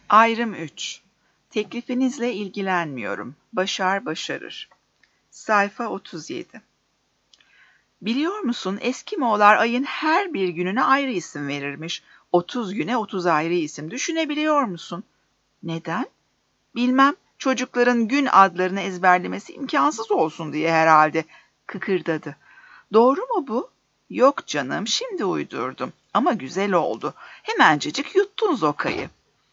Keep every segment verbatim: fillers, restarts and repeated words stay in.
Ayrım üç. Teklifinizle ilgilenmiyorum. Başar başarır. Sayfa otuz yedi. Biliyor musun, Eskimoğullar ayın her bir gününe ayrı isim verirmiş. otuz güne otuz ayrı isim. Düşünebiliyor musun? Neden? Bilmem. Çocukların gün adlarını ezberlemesi imkansız olsun diye herhalde. Kıkırdadı. Doğru mu bu? Yok canım, şimdi uydurdum. Ama güzel oldu. Hemencecik yuttun zokayı.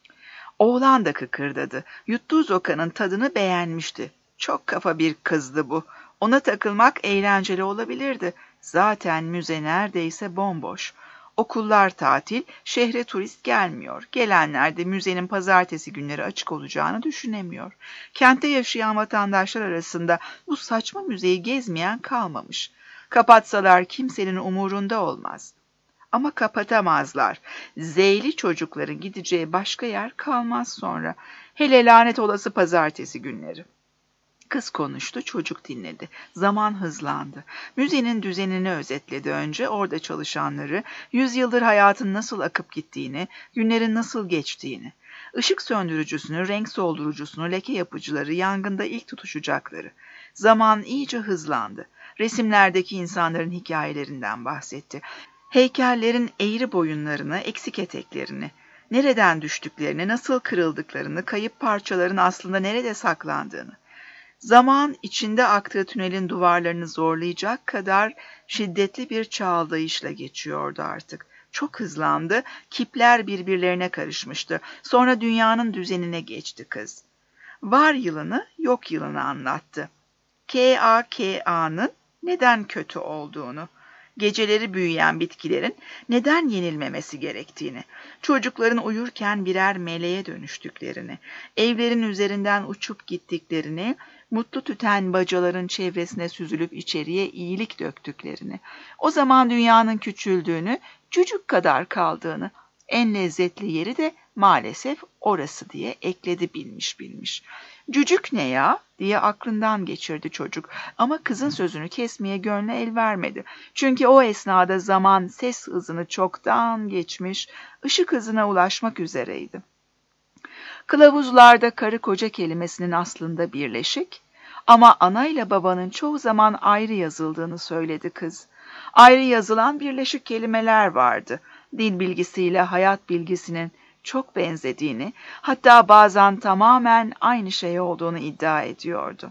Oğlan da kıkırdadı. Yuttuğu zokanın tadını beğenmişti. Çok kafa bir kızdı bu. Ona takılmak eğlenceli olabilirdi. Zaten müze neredeyse bomboş. Okullar tatil, şehre turist gelmiyor. Gelenler de müzenin pazartesi günleri açık olacağını düşünemiyor. Kentte yaşayan vatandaşlar arasında bu saçma müzeyi gezmeyen kalmamış. Kapatsalar kimsenin umurunda olmaz. Ama kapatamazlar. Zeyli çocukların gideceği başka yer kalmaz sonra. Hele lanet olası pazartesi günleri. Kız konuştu, çocuk dinledi. Zaman hızlandı. Müzenin düzenini özetledi önce, orada çalışanları, yüzyıldır hayatın nasıl akıp gittiğini, günlerin nasıl geçtiğini. Işık söndürücüsünü, renk soldurucusunu, leke yapıcıları, yangında ilk tutuşacakları. Zaman iyice hızlandı. Resimlerdeki insanların hikayelerinden bahsetti. Heykellerin eğri boyunlarını, eksik eteklerini, nereden düştüklerini, nasıl kırıldıklarını, kayıp parçaların aslında nerede saklandığını. Zaman içinde aktığı tünelin duvarlarını zorlayacak kadar şiddetli bir çağıldayışla geçiyordu artık. Çok hızlandı, kipler birbirlerine karışmıştı. Sonra dünyanın düzenine geçti kız. Var yılını, yok yılını anlattı. K A K A'nın neden kötü olduğunu, geceleri büyüyen bitkilerin neden yenilmemesi gerektiğini, çocukların uyurken birer meleğe dönüştüklerini, evlerin üzerinden uçup gittiklerini, mutlu tüten bacaların çevresine süzülüp içeriye iyilik döktüklerini, o zaman dünyanın küçüldüğünü, cücük kadar kaldığını, en lezzetli yeri de maalesef orası diye ekledi bilmiş bilmiş. Cücük ne ya diye aklından geçirdi çocuk ama kızın sözünü kesmeye gönlü el vermedi. Çünkü o esnada zaman ses hızını çoktan geçmiş, ışık hızına ulaşmak üzereydi. Kılavuzlarda karı koca kelimesinin aslında birleşik ama ana ile babanın çoğu zaman ayrı yazıldığını söyledi kız. Ayrı yazılan birleşik kelimeler vardı. Dil bilgisiyle hayat bilgisinin çok benzediğini, hatta bazen tamamen aynı şey olduğunu iddia ediyordu.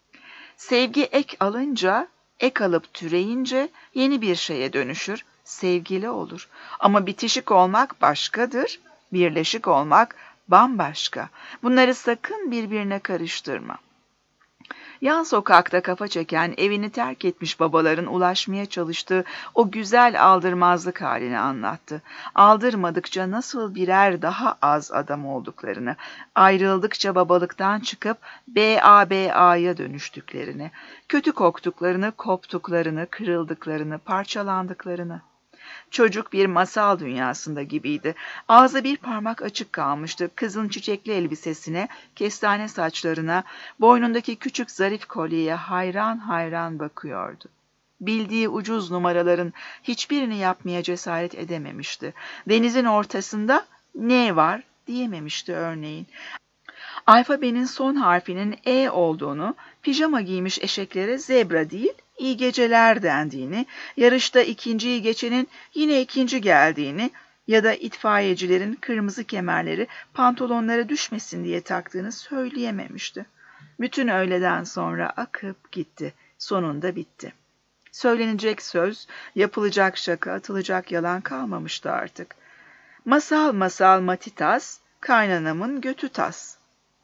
Sevgi ek alınca, ek alıp türeyince yeni bir şeye dönüşür, sevgili olur. Ama bitişik olmak başkadır, birleşik olmak bambaşka. Bunları sakın birbirine karıştırma. Yan sokakta kafa çeken, evini terk etmiş babaların ulaşmaya çalıştığı o güzel aldırmazlık halini anlattı. Aldırmadıkça nasıl birer daha az adam olduklarını, ayrıldıkça babalıktan çıkıp B A B A'ya dönüştüklerini, kötü koktuklarını, koptuklarını, kırıldıklarını, parçalandıklarını. Çocuk bir masal dünyasında gibiydi. Ağzı bir parmak açık kalmıştı. Kızın çiçekli elbisesine, kestane saçlarına, boynundaki küçük zarif kolyeye hayran hayran bakıyordu. Bildiği ucuz numaraların hiçbirini yapmaya cesaret edememişti. Denizin ortasında ne var diyememişti örneğin. Alfabenin son harfinin E olduğunu, pijama giymiş eşeklere zebra değil, iyi geceler dendiğini, yarışta ikinciyi geçenin yine ikinci geldiğini ya da itfaiyecilerin kırmızı kemerleri pantolonlara düşmesin diye taktığını söyleyememişti. Bütün öğleden sonra akıp gitti, sonunda bitti. Söylenecek söz, yapılacak şaka, atılacak yalan kalmamıştı artık. Masal masal matitas, kaynanamın götü tas.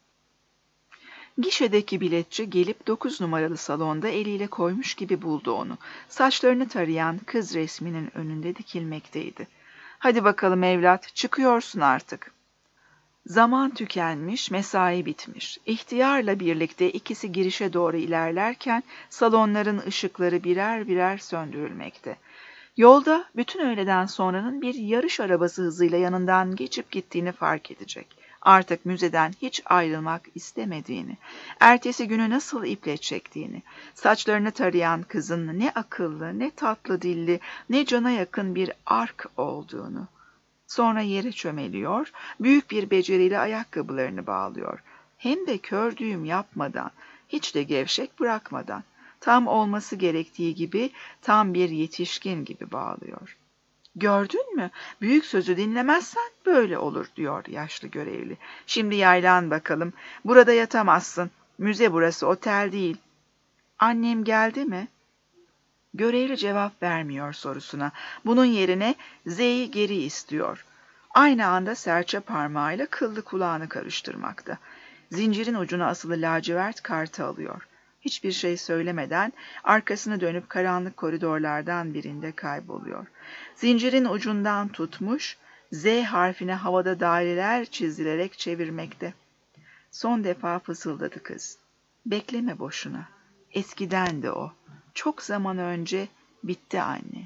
Gişedeki biletçi gelip dokuz numaralı salonda eliyle koymuş gibi buldu onu. Saçlarını tarayan kız resminin önünde dikilmekteydi. Hadi bakalım evlat, çıkıyorsun artık. Zaman tükenmiş, mesai bitmiş. İhtiyarla birlikte ikisi girişe doğru ilerlerken salonların ışıkları birer birer söndürülmekte. Yolda bütün öğleden sonranın bir yarış arabası hızıyla yanından geçip gittiğini fark edecek. Artık müzeden hiç ayrılmak istemediğini, ertesi günü nasıl iple çektiğini, saçlarını tarayan kızın ne akıllı, ne tatlı dilli, ne cana yakın bir ark olduğunu. Sonra yere çömeliyor, büyük bir beceriyle ayakkabılarını bağlıyor. Hem de kör düğüm yapmadan, hiç de gevşek bırakmadan. Tam olması gerektiği gibi, tam bir yetişkin gibi bağlıyor. Gördün mü? Büyük sözü dinlemezsen böyle olur diyor yaşlı görevli. Şimdi yaylan bakalım. Burada yatamazsın. Müze burası, otel değil. Annem geldi mi? Görevli cevap vermiyor sorusuna. Bunun yerine Z'yi geri istiyor. Aynı anda serçe parmağıyla kıllı kulağını karıştırmakta. Zincirin ucuna asılı lacivert kartı alıyor. Hiçbir şey söylemeden arkasını dönüp karanlık koridorlardan birinde kayboluyor. Zincirin ucundan tutmuş, Z harfine havada daireler çizilerek çevirmekte. Son defa fısıldadı kız. Bekleme boşuna. Eskiden de o. Çok zaman önce bitti anne.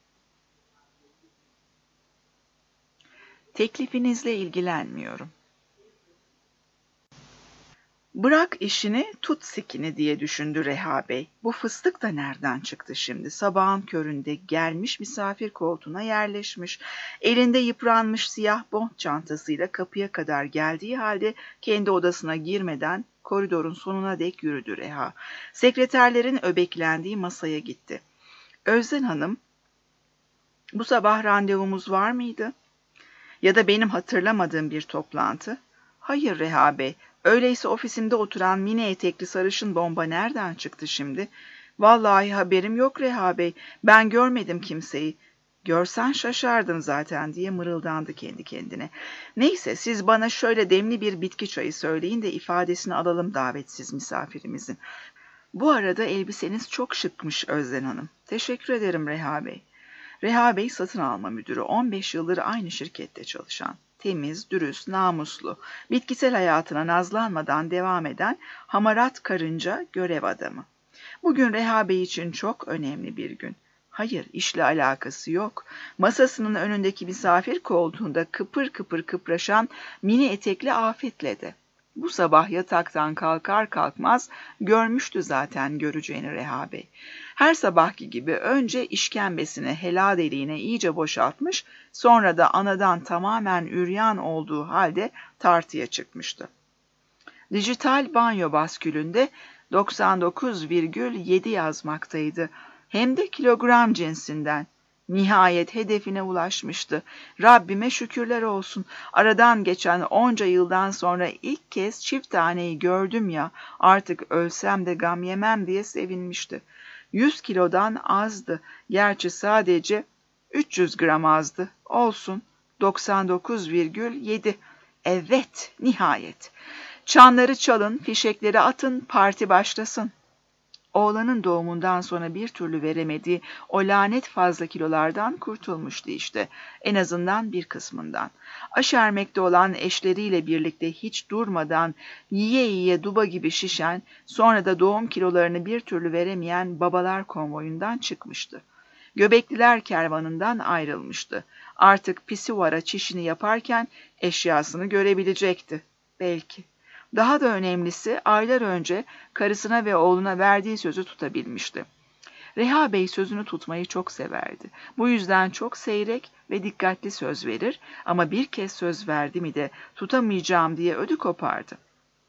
Teklifinizle ilgilenmiyorum. Bırak işini, tut sikini diye düşündü Reha Bey. Bu fıstık da nereden çıktı şimdi? Sabahın köründe gelmiş misafir koltuğuna yerleşmiş. Elinde yıpranmış siyah bont çantasıyla kapıya kadar geldiği halde kendi odasına girmeden koridorun sonuna dek yürüdü Reha. Sekreterlerin öbeklendiği masaya gitti. Özden Hanım, bu sabah randevumuz var mıydı? Ya da benim hatırlamadığım bir toplantı? Hayır Reha Bey, öyleyse ofisimde oturan mini etekli sarışın bomba nereden çıktı şimdi? Vallahi haberim yok Reha Bey, ben görmedim kimseyi. Görsen şaşardın zaten diye mırıldandı kendi kendine. Neyse siz bana şöyle demli bir bitki çayı söyleyin de ifadesini alalım davetsiz misafirimizin. Bu arada elbiseniz çok şıkmış Özden Hanım. Teşekkür ederim Reha Bey. Reha Bey satın alma müdürü, on beş yıldır aynı şirkette çalışan, temiz, dürüst, namuslu, bitkisel hayatına nazlanmadan devam eden hamarat karınca görev adamı. Bugün Reha Bey için çok önemli bir gün. Hayır, işle alakası yok. Masasının önündeki misafir koltuğunda kıpır kıpır kıpraşan mini etekli Afet'le de. Bu sabah yataktan kalkar kalkmaz görmüştü zaten göreceğini Reha Bey. Her sabahki gibi önce işkembesini helal deliğine iyice boşaltmış, sonra da anadan tamamen üryan olduğu halde tartıya çıkmıştı. Dijital banyo baskülünde doksan dokuz virgül yedi yazmaktaydı. Hem de kilogram cinsinden. Nihayet hedefine ulaşmıştı. Rabbime şükürler olsun. Aradan geçen onca yıldan sonra ilk kez çift taneyi gördüm ya, artık ölsem de gam yemem diye sevinmişti. Yüz kilodan azdı. Gerçi sadece üç yüz gram azdı. Olsun. doksan dokuz virgül yedi. Evet, nihayet. Çanları çalın, fişekleri atın, parti başlasın. Oğlanın doğumundan sonra bir türlü veremediği o lanet fazla kilolardan kurtulmuştu işte, en azından bir kısmından. Aşermekte olan eşleriyle birlikte hiç durmadan yiye yiye duba gibi şişen, sonra da doğum kilolarını bir türlü veremeyen babalar konvoyundan çıkmıştı. Göbekliler kervanından ayrılmıştı. Artık pisivara çişini yaparken eşyasını görebilecekti. Belki. Daha da önemlisi aylar önce karısına ve oğluna verdiği sözü tutabilmişti. Reha Bey sözünü tutmayı çok severdi. Bu yüzden çok seyrek ve dikkatli söz verir ama bir kez söz verdi mi de tutamayacağım diye ödü kopardı.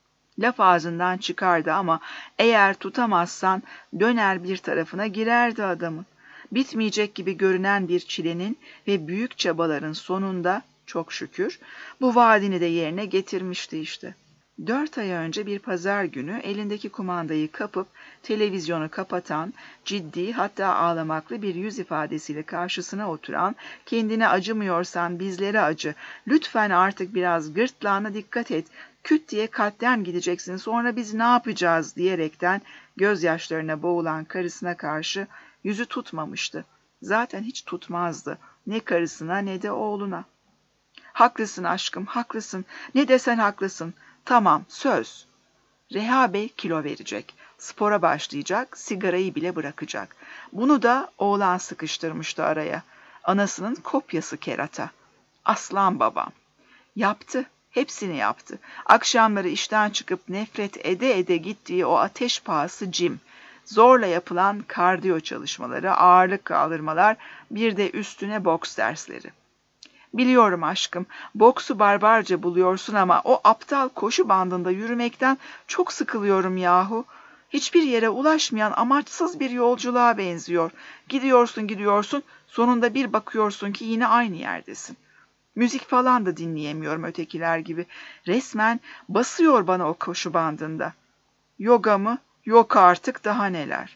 Laf ağzından çıkardı ama eğer tutamazsan döner bir tarafına girerdi adamın. Bitmeyecek gibi görünen bir çilenin ve büyük çabaların sonunda çok şükür bu vaadini de yerine getirmişti işte. Dört ay önce bir pazar günü elindeki kumandayı kapıp televizyonu kapatan, ciddi hatta ağlamaklı bir yüz ifadesiyle karşısına oturan, kendine acımıyorsan bizlere acı, lütfen artık biraz gırtlağına dikkat et, küt diye kalpten gideceksin sonra biz ne yapacağız diyerekten gözyaşlarına boğulan karısına karşı yüzü tutmamıştı. Zaten hiç tutmazdı, ne karısına ne de oğluna. Haklısın aşkım, haklısın, ne desen haklısın. Tamam, söz. Reha Bey kilo verecek, spora başlayacak, sigarayı bile bırakacak. Bunu da oğlan sıkıştırmıştı araya. Anasının kopyası kerata. Aslan babam. Yaptı, hepsini yaptı. Akşamları işten çıkıp nefret ede ede gittiği o ateş pahası cim. Zorla yapılan kardiyo çalışmaları, ağırlık kaldırmalar, bir de üstüne boks dersleri. Biliyorum aşkım, boksu barbarca buluyorsun ama o aptal koşu bandında yürümekten çok sıkılıyorum yahu. Hiçbir yere ulaşmayan amaçsız bir yolculuğa benziyor. Gidiyorsun gidiyorsun, sonunda bir bakıyorsun ki yine aynı yerdesin. Müzik falan da dinleyemiyorum ötekiler gibi. Resmen basıyor bana o koşu bandında. Yoga mı? Yok artık, daha neler.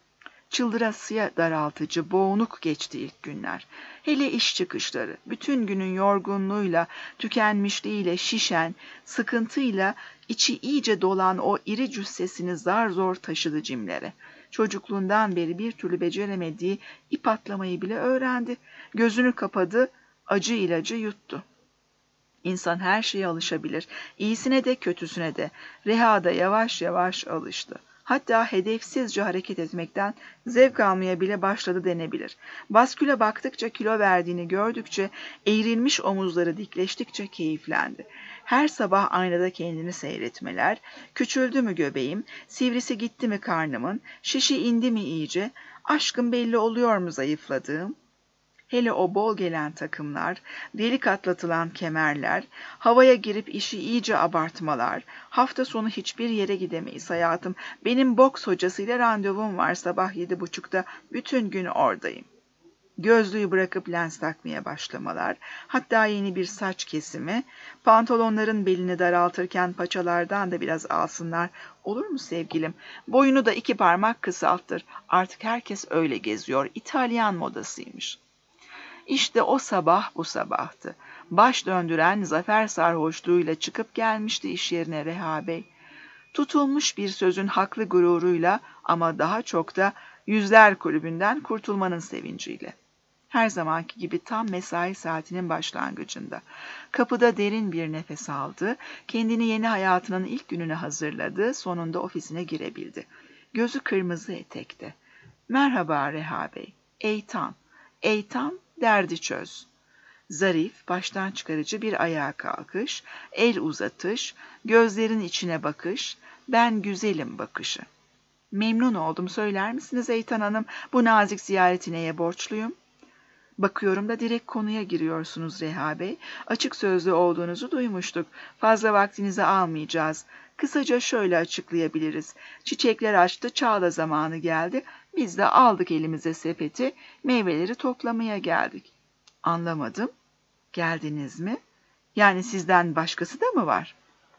Çıldırasıya daraltıcı, boğunuk geçti ilk günler. Hele iş çıkışları, bütün günün yorgunluğuyla, tükenmişliğiyle şişen, sıkıntıyla içi iyice dolan o iri cüssesini zar zor taşıdı cimlere. Çocukluğundan beri bir türlü beceremediği ip atlamayı bile öğrendi. Gözünü kapadı, acı ilacı yuttu. İnsan her şeye alışabilir. İyisine de kötüsüne de. Reha da yavaş yavaş alıştı. Hatta hedefsizce hareket etmekten zevk almaya bile başladı denebilir. Basküle baktıkça, kilo verdiğini gördükçe, eğrilmiş omuzları dikleştikçe keyiflendi. Her sabah aynada kendini seyretmeler, küçüldü mü göbeğim, sivrisi gitti mi karnımın, şişi indi mi iyice, aşkım belli oluyor mu zayıfladığım? Hele o bol gelen takımlar, delik atlatılan kemerler, havaya girip işi iyice abartmalar, hafta sonu hiçbir yere gidemeyiz hayatım, benim boks hocasıyla randevum var sabah yedi buçukta, bütün gün oradayım. Gözlüğü bırakıp lens takmaya başlamalar, hatta yeni bir saç kesimi, pantolonların belini daraltırken paçalardan da biraz alsınlar, olur mu sevgilim? Boyunu da iki parmak kısalttır, artık herkes öyle geziyor, İtalyan modasıymış. İşte o sabah bu sabahtı. Baş döndüren zafer sarhoşluğuyla çıkıp gelmişti iş yerine Reha Bey. Tutulmuş bir sözün haklı gururuyla ama daha çok da yüzler kulübünden kurtulmanın sevinciyle. Her zamanki gibi tam mesai saatinin başlangıcında. Kapıda derin bir nefes aldı, kendini yeni hayatının ilk gününe hazırladı, sonunda ofisine girebildi. Gözü kırmızı etekte. Merhaba Reha Bey. Eytan. Eytan, derdi çöz. Zarif, baştan çıkarıcı bir ayağa kalkış, el uzatış, gözlerin içine bakış, ben güzelim bakışı. Memnun oldum, söyler misiniz Eytan Hanım, bu nazik ziyareti neye borçluyum? Bakıyorum da direkt konuya giriyorsunuz Reha Bey. Açık sözlü olduğunuzu duymuştuk. Fazla vaktinizi almayacağız. Kısaca şöyle açıklayabiliriz. Çiçekler açtı, çağla zamanı geldi. Biz de aldık elimize sepeti, meyveleri toplamaya geldik. Anlamadım. Geldiniz mi? Yani sizden başkası da mı var?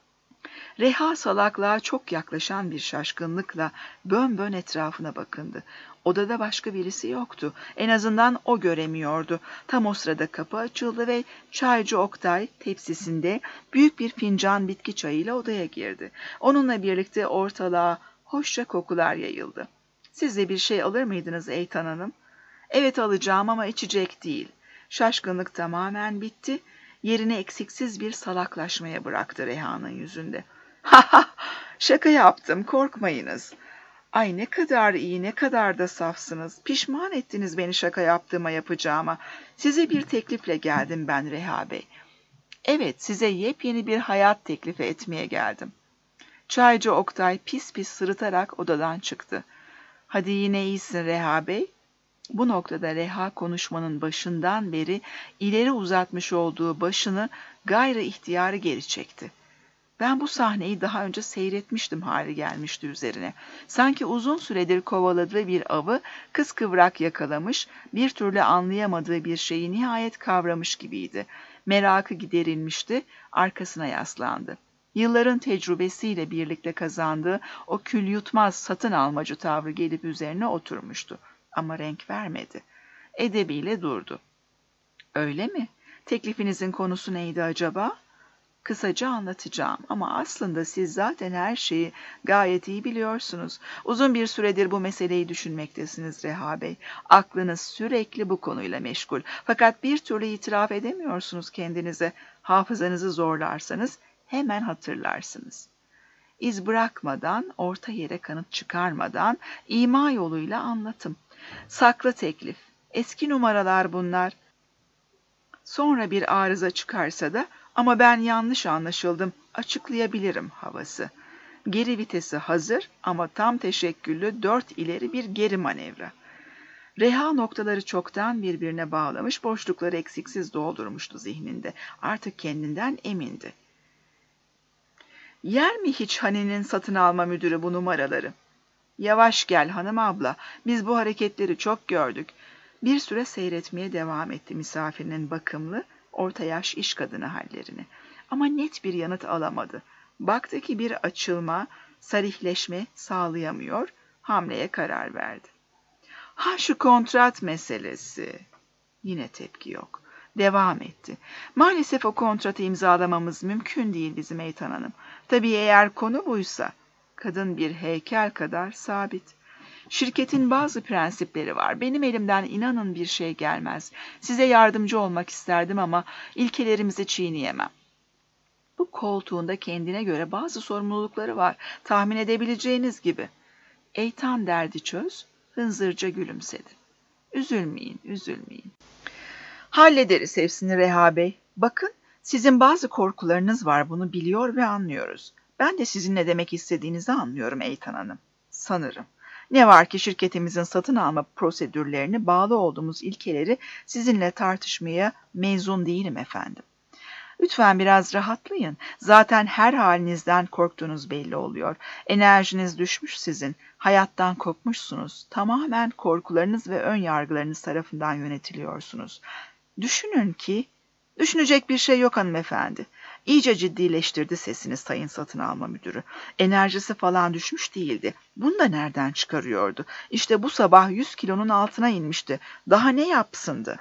Reha salaklığa çok yaklaşan bir şaşkınlıkla bön bön etrafına bakındı. Odada başka birisi yoktu. En azından o göremiyordu. Tam o sırada kapı açıldı ve çaycı Oktay tepsisinde büyük bir fincan bitki çayıyla odaya girdi. Onunla birlikte ortalığa hoşça kokular yayıldı. Siz de bir şey alır mıydınız Eytan Hanım? Evet alacağım ama içecek değil. Şaşkınlık tamamen bitti. Yerine eksiksiz bir salaklaşmaya bıraktı Reha'nın yüzünde. Ha ha, şaka yaptım, korkmayınız. Ay ne kadar iyi, ne kadar da safsınız. Pişman ettiniz beni şaka yaptığıma yapacağıma. Size bir teklifle geldim ben Reha Bey. Evet, size yepyeni bir hayat teklifi etmeye geldim. Çaycı Oktay pis pis sırıtarak odadan çıktı. Hadi yine iyisin Reha Bey. Bu noktada Reha konuşmanın başından beri ileri uzatmış olduğu başını gayri ihtiyarı geri çekti. Ben bu sahneyi daha önce seyretmiştim hali gelmişti üzerine. Sanki uzun süredir kovaladığı bir avı kıskıvrak yakalamış, bir türlü anlayamadığı bir şeyi nihayet kavramış gibiydi. Merakı giderilmişti, arkasına yaslandı. Yılların tecrübesiyle birlikte kazandığı o kül yutmaz satın almacı tavrı gelip üzerine oturmuştu. Ama renk vermedi. Edebiyle durdu. Öyle mi? Teklifinizin konusu neydi acaba? Kısaca anlatacağım ama aslında siz zaten her şeyi gayet iyi biliyorsunuz. Uzun bir süredir bu meseleyi düşünmektesiniz Reha Bey. Aklınız sürekli bu konuyla meşgul. Fakat bir türlü itiraf edemiyorsunuz kendinize. Hafızanızı zorlarsanız hemen hatırlarsınız. İz bırakmadan, orta yere kanıt çıkarmadan ima yoluyla anlatım. Saklı teklif. Eski numaralar bunlar. Sonra bir arıza çıkarsa da ama ben yanlış anlaşıldım, açıklayabilirim havası. Geri vitesi hazır ama tam teşekküllü dört ileri bir geri manevra. Reha noktaları çoktan birbirine bağlamış, boşlukları eksiksiz doldurmuştu zihninde. Artık kendinden emindi. Yer mi hiç Hani'nin satın alma müdürü bu numaraları? Yavaş gel hanım abla, biz bu hareketleri çok gördük. Bir süre seyretmeye devam etti misafirinin bakımlı, orta yaş iş kadını hallerini. Ama net bir yanıt alamadı. Baktı ki bir açılma, sarihleşme sağlayamıyor, hamleye karar verdi. Ha şu kontrat meselesi. Yine tepki yok. Devam etti. Maalesef o kontratı imzalamamız mümkün değil bizim Eytan Hanım. Tabii eğer konu buysa. Kadın bir heykel kadar sabit. Şirketin bazı prensipleri var. Benim elimden inanın bir şey gelmez. Size yardımcı olmak isterdim ama ilkelerimizi çiğneyemem. Bu koltuğunda kendine göre bazı sorumlulukları var. Tahmin edebileceğiniz gibi. Eytan derdi çöz, hınzırca gülümsedi. Üzülmeyin, üzülmeyin. Hallederiz hepsini Reha Bey. Bakın, sizin bazı korkularınız var, bunu biliyor ve anlıyoruz. Ben de sizin ne demek istediğinizi anlıyorum Eytan Hanım. Sanırım. Ne var ki şirketimizin satın alma prosedürlerini, bağlı olduğumuz ilkeleri sizinle tartışmaya mezun değilim efendim. Lütfen biraz rahatlayın. Zaten her halinizden korktuğunuz belli oluyor. Enerjiniz düşmüş sizin. Hayattan kopmuşsunuz. Tamamen korkularınız ve ön yargılarınız tarafından yönetiliyorsunuz. Düşünün ki, düşünecek bir şey yok hanımefendi. İyice ciddileştirdi sesini sayın satın alma müdürü. Enerjisi falan düşmüş değildi. Bunu da nereden çıkarıyordu? İşte bu sabah yüz kilonun altına inmişti. Daha ne yapsındı?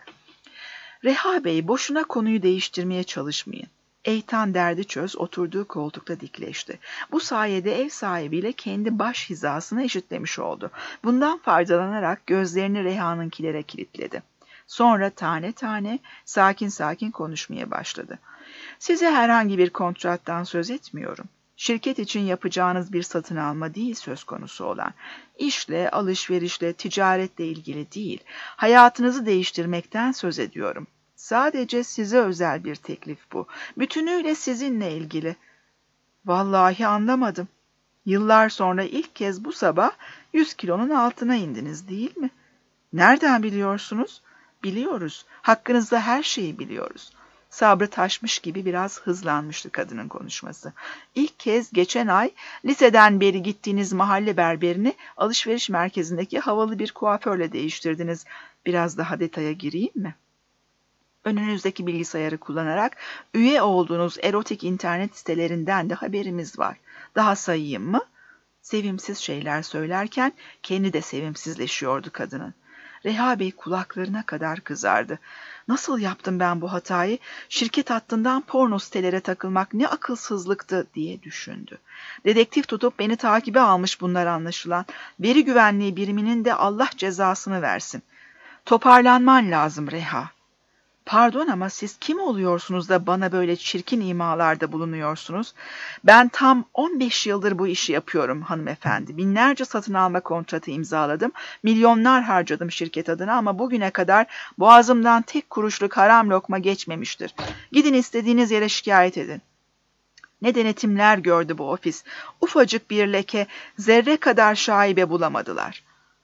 Reha Bey, boşuna konuyu değiştirmeye çalışmayın. Eytan derdi çöz oturduğu koltukta dikleşti. Bu sayede ev sahibiyle kendi baş hizasını eşitlemiş oldu. Bundan faydalanarak gözlerini Reha'nınkilere kilitledi. Sonra tane tane sakin sakin konuşmaya başladı. Size herhangi bir kontrattan söz etmiyorum. Şirket için yapacağınız bir satın alma değil söz konusu olan. İşle, alışverişle, ticaretle ilgili değil. Hayatınızı değiştirmekten söz ediyorum. Sadece size özel bir teklif bu. Bütünüyle sizinle ilgili. Vallahi anlamadım. Yıllar sonra ilk kez bu sabah yüz kilonun altına indiniz değil mi? Nereden biliyorsunuz? Biliyoruz. Hakkınızda her şeyi biliyoruz. Sabrı taşmış gibi biraz hızlanmıştı kadının konuşması. İlk kez geçen ay liseden beri gittiğiniz mahalle berberini alışveriş merkezindeki havalı bir kuaförle değiştirdiniz. Biraz daha detaya gireyim mi? Önünüzdeki bilgisayarı kullanarak üye olduğunuz erotik internet sitelerinden de haberimiz var. Daha sayayım mı? Sevimsiz şeyler söylerken kendi de sevimsizleşiyordu kadının. Reha Bey kulaklarına kadar kızardı. Nasıl yaptım ben bu hatayı? Şirket hattından porno sitelere takılmak ne akılsızlıktı diye düşündü. Dedektif tutup beni takibe almış bunlar anlaşılan. Veri güvenliği biriminin de Allah cezasını versin. Toparlanman lazım Reha. Pardon ama siz kim oluyorsunuz da bana böyle çirkin imalarda bulunuyorsunuz? Ben tam on beş yıldır bu işi yapıyorum hanımefendi. Binlerce satın alma kontratı imzaladım. Milyonlar harcadım şirket adına ama bugüne kadar boğazımdan tek kuruşluk haram lokma geçmemiştir. Gidin istediğiniz yere şikayet edin. Ne denetimler gördü bu ofis. Ufacık bir leke, zerre kadar şaibe bulamadılar.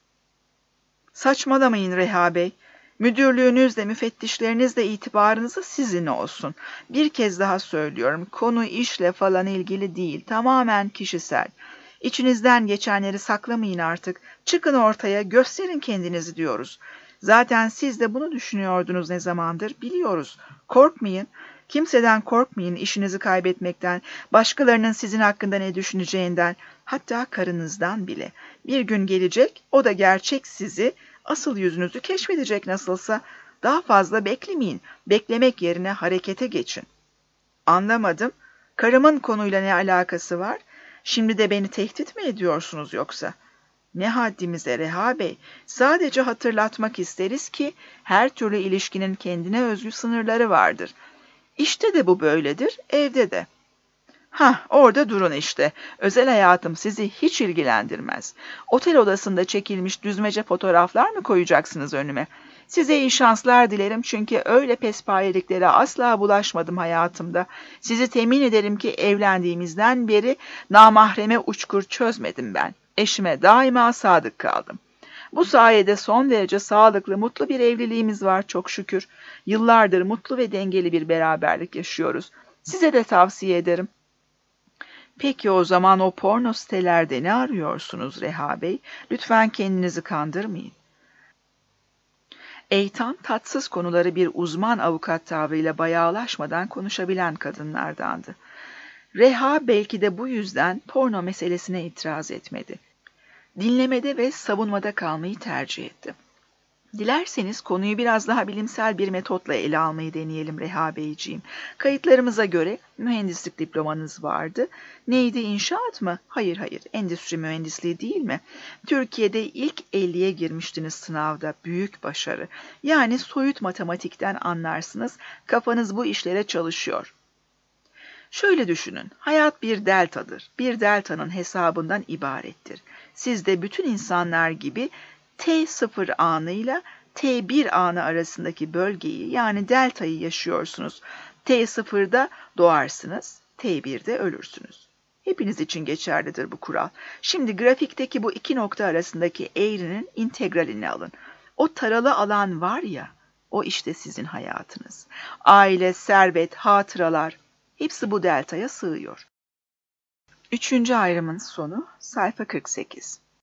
Saçmalamayın Reha Bey. Müdürlüğünüzle, müfettişlerinizle itibarınızı sizin olsun. Bir kez daha söylüyorum, konu işle falan ilgili değil, tamamen kişisel. İçinizden geçenleri saklamayın artık. Çıkın ortaya, gösterin kendinizi diyoruz. Zaten siz de bunu düşünüyordunuz ne zamandır, biliyoruz. Korkmayın, kimseden korkmayın işinizi kaybetmekten, başkalarının sizin hakkında ne düşüneceğinden, hatta karınızdan bile. Bir gün gelecek, o da gerçek sizi, asıl yüzünüzü keşfedecek nasılsa. Daha fazla beklemeyin. Beklemek yerine harekete geçin. Anlamadım. Karımın konuyla ne alakası var? Şimdi de beni tehdit mi ediyorsunuz yoksa? Ne haddimize Reha Bey. Sadece hatırlatmak isteriz ki her türlü ilişkinin kendine özgü sınırları vardır. İşte de bu böyledir, evde de. Hah, orada durun işte. Özel hayatım sizi hiç ilgilendirmez. Otel odasında çekilmiş düzmece fotoğraflar mı koyacaksınız önüme? Size iyi şanslar dilerim çünkü öyle pespayeliklere asla bulaşmadım hayatımda. Sizi temin ederim ki evlendiğimizden beri namahreme uçkur çözmedim ben. Eşime daima sadık kaldım. Bu sayede son derece sağlıklı, mutlu bir evliliğimiz var çok şükür. Yıllardır mutlu ve dengeli bir beraberlik yaşıyoruz. Size de tavsiye ederim. Peki o zaman o porno sitelerde ne arıyorsunuz Reha Bey? Lütfen kendinizi kandırmayın. Eytan, tatsız konuları bir uzman avukat tavrıyla bayağılaşmadan konuşabilen kadınlardandı. Reha belki de bu yüzden porno meselesine itiraz etmedi. Dinlemede ve savunmada kalmayı tercih etti. Dilerseniz konuyu biraz daha bilimsel bir metotla ele almayı deneyelim Reha Beyciğim. Kayıtlarımıza göre mühendislik diplomanız vardı. Neydi, inşaat mı? Hayır hayır, endüstri mühendisliği değil mi? Türkiye'de ilk elliye girmiştiniz sınavda. Büyük başarı. Yani soyut matematikten anlarsınız. Kafanız bu işlere çalışıyor. Şöyle düşünün, hayat bir deltadır. Bir deltanın hesabından ibarettir. Siz de bütün insanlar gibi T sıfır anıyla T bir anı arasındaki bölgeyi, yani deltayı yaşıyorsunuz. T sıfırda doğarsınız, T birde ölürsünüz. Hepiniz için geçerlidir bu kural. Şimdi grafikteki bu iki nokta arasındaki eğrinin integralini alın. O taralı alan var ya, o işte sizin hayatınız. Aile, servet, hatıralar, hepsi bu deltaya sığıyor. Üçüncü ayrımın sonu sayfa kırk sekiz.